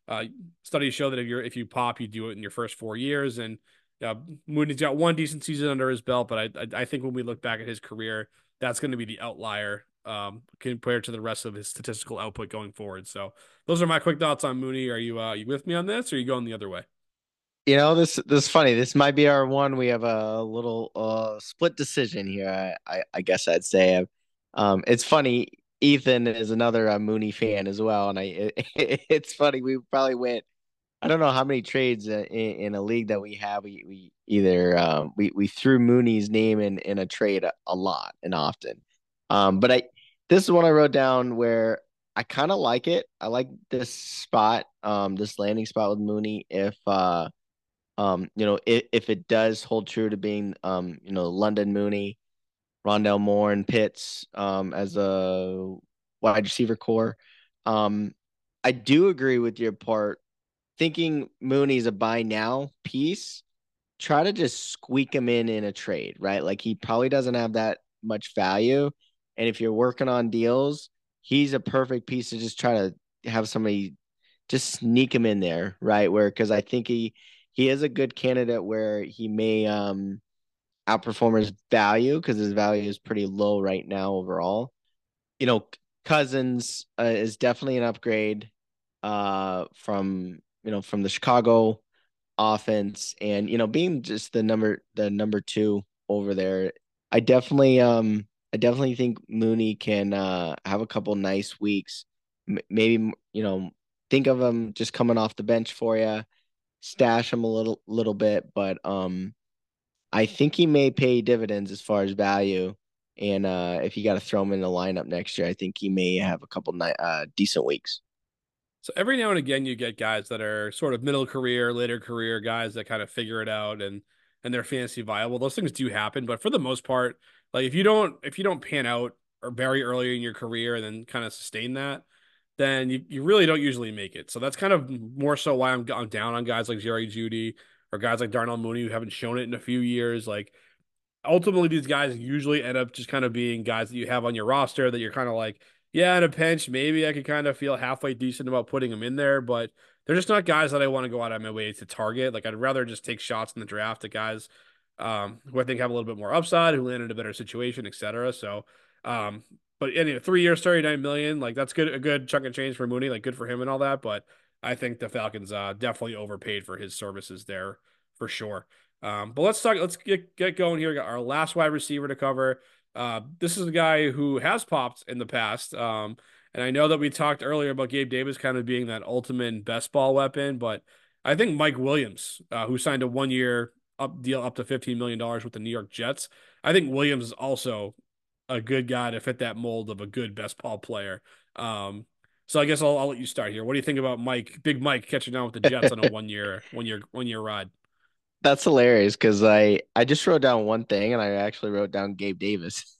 Uh, Studies show that if you're if you pop, you do it in your first four years. And uh, Mooney's got one decent season under his belt, but I I, I think when we look back at his career, that's going to be the outlier um, compared to the rest of his statistical output going forward. So those are my quick thoughts on Mooney. Are you uh, you with me on this, or are you going the other way? You know, this this is funny. This might be our one. We have a little uh split decision here. I I, I guess I'd say. Um, it's funny. Ethan is another uh, Mooney fan as well, and I it, it's funny. We probably went. I don't know how many trades in, in a league that we have. We we either um, we we threw Mooney's name in in a trade a, a lot and often. Um, but I this is one I wrote down where I kind of like it. I like this spot, um, this landing spot with Mooney. If uh um, you know, if, if it does hold true to being, um, you know, London Mooney, Rondell Moore, and Pitts, um, as a wide receiver core, um, I do agree with your part. Thinking Mooney's a buy now piece, try to just squeak him in in a trade, right? Like he probably doesn't have that much value, and if you're working on deals, he's a perfect piece to just try to have somebody just sneak him in there, right? Where because I think he he is a good candidate where he may um outperform his value because his value is pretty low right now overall. You know, Cousins uh, is definitely an upgrade uh from you know from the Chicago offense, and you know being just the number the number two over there. I definitely um I definitely think Mooney can uh have a couple nice weeks. M- maybe you know think of him just coming off the bench for you, stash him a little little bit, but um I think he may pay dividends as far as value. And uh, if you got to throw him in the lineup next year, I think he may have a couple ni- uh, decent weeks. So every now and again, you get guys that are sort of middle career, later career guys that kind of figure it out and and they're fantasy viable. Those things do happen, but for the most part, like if you don't if you don't pan out or very early in your career and then kind of sustain that, then you, you really don't usually make it. So that's kind of more so why I'm I'm down on guys like Jerry Judy or guys like Darnell Mooney who haven't shown it in a few years. Like ultimately these guys usually end up just kind of being guys that you have on your roster that you're kind of like, yeah, in a pinch, maybe I could kind of feel halfway decent about putting them in there, but they're just not guys that I want to go out of my way to target. Like I'd rather just take shots in the draft at guys um, who I think have a little bit more upside, who land in a better situation, et cetera. So, um, but anyway, three years, thirty-nine million, like that's good, a good chunk of change for Mooney, like good for him and all that. But I think the Falcons uh, definitely overpaid for his services there for sure. Um, but let's talk. Let's get get going here. We got our last wide receiver to cover. Uh, this is a guy who has popped in the past. Um, and I know that we talked earlier about Gabe Davis kind of being that ultimate best ball weapon, but I think Mike Williams, uh, who signed a one year up deal up to fifteen million dollars with the New York Jets, I think Williams is also a good guy to fit that mold of a good best ball player. Um, so I guess I'll, I'll let you start here. What do you think about Mike, Big Mike, catching down with the Jets on a one year, one year, one year ride? That's hilarious because I I just wrote down one thing and I actually wrote down Gabe Davis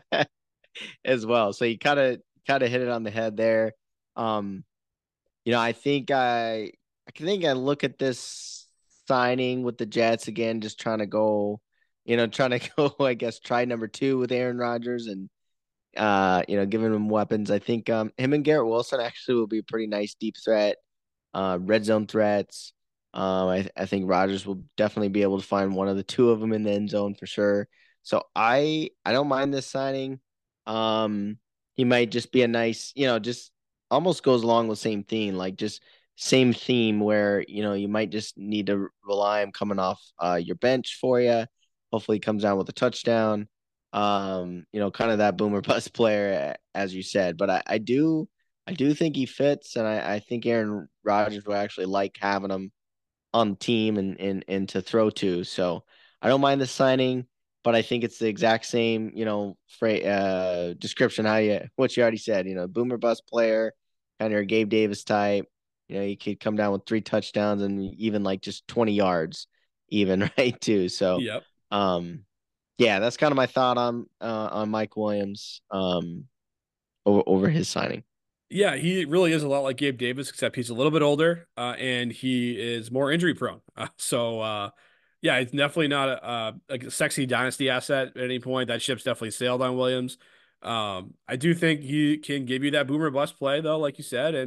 as well. So you kind of kind of hit it on the head there. Um, you know, I think I I think I look at this signing with the Jets again, just trying to go, you know, trying to go, I guess, try number two with Aaron Rodgers and uh, you know, giving him weapons. I think um him and Garrett Wilson actually will be a pretty nice deep threat, uh, red zone threats. Um, I I think Rodgers will definitely be able to find one of the two of them in the end zone for sure. So I I don't mind this signing. Um, he might just be a nice, you know, just almost goes along with same theme, like just same theme where you know you might just need to rely on coming off uh your bench for you. Hopefully, he comes out with a touchdown. Um, you know, kind of that boomer bust player, as you said. But I, I do I do think he fits, and I, I think Aaron Rodgers will actually like having him on the team and, and and to throw to. So I don't mind the signing, but I think it's the exact same, you know, fra- uh, description how you what you already said. You know, boomer bust player, kind of a Gabe Davis type. You know, he could come down with three touchdowns and even like just twenty yards, even right too. So, Yep. um, yeah, that's kind of my thought on uh, on Mike Williams um over, over his signing. Yeah, he really is a lot like Gabe Davis, except he's a little bit older, uh, and he is more injury prone. Uh, so, uh, yeah, it's definitely not a, a, a sexy dynasty asset at any point. That ship's definitely sailed on Williams. Um, I do think he can give you that boomer bust play, though, like you said, and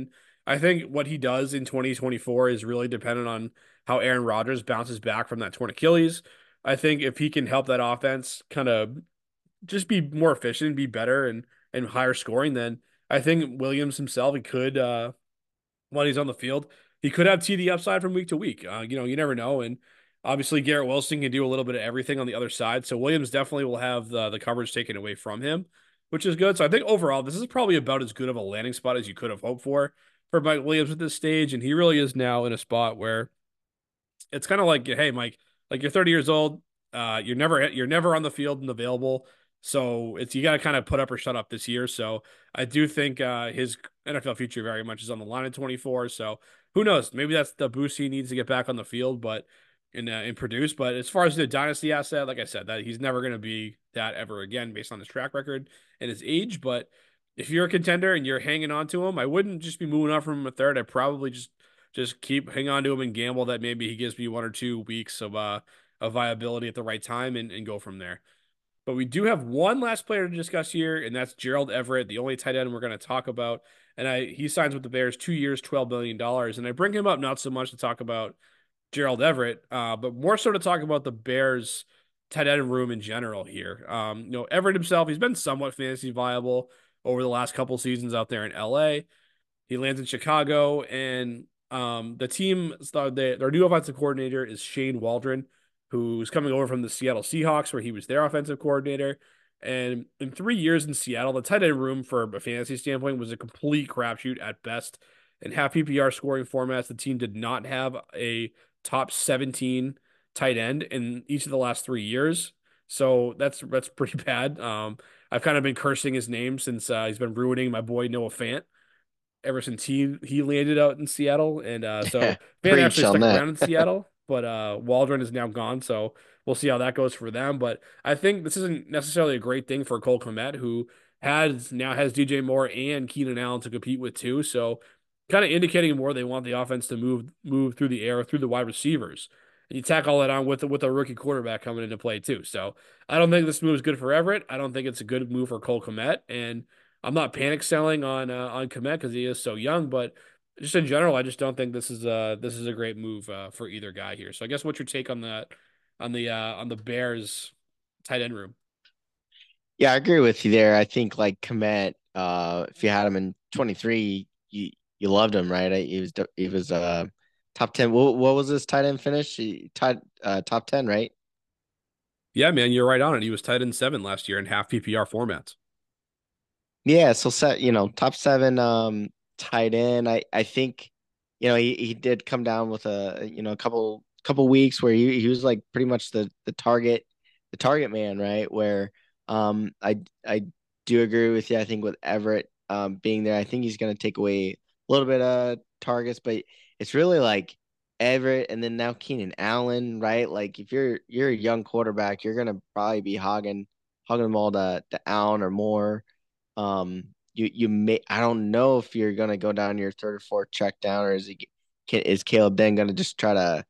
I think what he does in twenty twenty-four is really dependent on how Aaron Rodgers bounces back from that torn Achilles. I think if he can help that offense kind of just be more efficient, be better, and and higher scoring, then I think Williams himself he could uh, when he's on the field. He could have T D upside from week to week. Uh, you know, you never know. And obviously, Garrett Wilson can do a little bit of everything on the other side. So Williams definitely will have the, the coverage taken away from him, which is good. So I think overall, this is probably about as good of a landing spot as you could have hoped for for Mike Williams at this stage. And he really is now in a spot where it's kind of like, hey, Mike, like you're thirty years old, uh, you're never you're never on the field and available. So it's you got to kind of put up or shut up this year. So I do think uh, his N F L future very much is on the line in twenty-four. So who knows? Maybe that's the boost he needs to get back on the field, but and uh, and produce. But as far as the dynasty asset, like I said, that he's never going to be that ever again based on his track record and his age. But if you're a contender and you're hanging on to him, I wouldn't just be moving on from him a third. I'd probably just just keep hang on to him and gamble that maybe he gives me one or two weeks of uh of viability at the right time and, and go from there. But we do have one last player to discuss here, and that's Gerald Everett, the only tight end we're going to talk about. And I he signs with the Bears two years, twelve million dollars. And I bring him up not so much to talk about Gerald Everett, uh, but more so to talk about the Bears tight end room in general here. Um, you know, Everett himself, he's been somewhat fantasy viable over the last couple seasons out there in L A. He lands in Chicago, and um, the team, their new offensive coordinator is Shane Waldron, who's coming over from the Seattle Seahawks, where he was their offensive coordinator. And in three years in Seattle, the tight end room for a fantasy standpoint was a complete crapshoot at best. In half P P R scoring formats, the team did not have a top seventeen tight end in each of the last three years. So that's that's pretty bad. Um, I've kind of been cursing his name since uh, he's been ruining my boy Noah Fant ever since he he landed out in Seattle. And uh, so Van Preach actually on stuck that. around in Seattle, but uh, Waldron is now gone. So we'll see how that goes for them. But I think this isn't necessarily a great thing for Cole Kmet, who has now has D J Moore and Keenan Allen to compete with too. So kind of indicating more they want the offense to move move through the air through the wide receivers. And you tack all that on with with a rookie quarterback coming into play too. So I don't think this move is good for Everett. I don't think it's a good move for Cole Kmet. And I'm not panic selling on uh, on Kmet because he is so young, but just in general, I just don't think this is a this is a great move uh, for either guy here. So I guess what's your take on that on the uh, on the Bears tight end room? Yeah, I agree with you there. I think like Komet, uh, if you had him in twenty-three, you you loved him, right? He was he was uh top ten. What what was his tight end finish? He tied uh top ten, right? Yeah, man, you're right on it. He was tight end seven last year in half P P R formats. Yeah, so set, you know, top seven um tight end. I I think, you know, he, he did come down with a, you know, a couple couple weeks where he, he was like pretty much the the target the target man, right? Where um I I do agree with you. I think with Everett um being there, I think he's gonna take away a little bit of targets, but it's really like Everett and then now Keenan Allen, right? Like if you're you're a young quarterback, you're gonna probably be hogging hogging them all to, to Allen or more. Um, you you may I don't know if you're gonna go down your third or fourth check down, or is he can, is Caleb then gonna just try to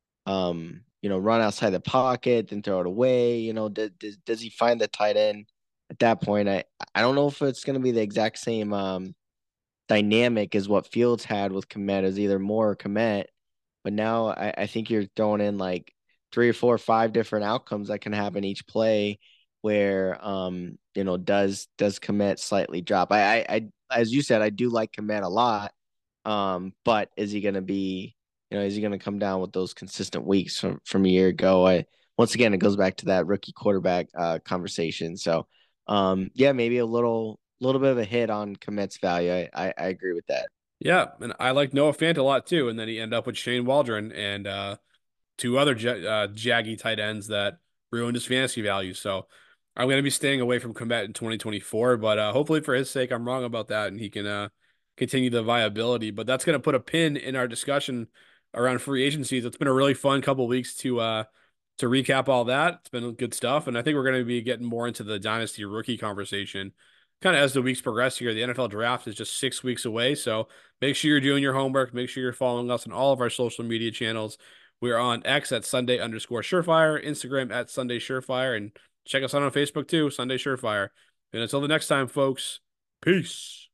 um you know run outside the pocket then throw it away? You know, does does, does he find the tight end at that point? I I don't know if it's gonna be the exact same um dynamic as what Fields had with Komet as either Moore or Komet, but now I, I think you're throwing in like three or four or five different outcomes that can happen each play where um you know does does Komet slightly drop. I, I I as you said, I do like Komet a lot. Um, but is he gonna be you know, is he gonna come down with those consistent weeks from from a year ago? I once again it goes back to that rookie quarterback uh conversation. So um yeah, maybe a little little bit of a hit on Komet's value. I, I, I agree with that. Yeah, and I like Noah Fant a lot too. And then he ended up with Shane Waldron and uh, two other j uh, jaggy tight ends that ruined his fantasy value. So I'm going to be staying away from Komet in twenty twenty-four, but uh, hopefully for his sake, I'm wrong about that and he can uh, continue the viability. But that's going to put a pin in our discussion around free agencies. It's been a really fun couple weeks to uh, to recap all that. It's been good stuff, and I think we're going to be getting more into the dynasty rookie conversation kind of as the weeks progress here. The N F L draft is just six weeks away, so make sure you're doing your homework. Make sure you're following us on all of our social media channels. We're on X at Sunday underscore Surefire, Instagram at Sunday Surefire, and check us out on Facebook too, Sunday Surefire. And until the next time, folks, peace.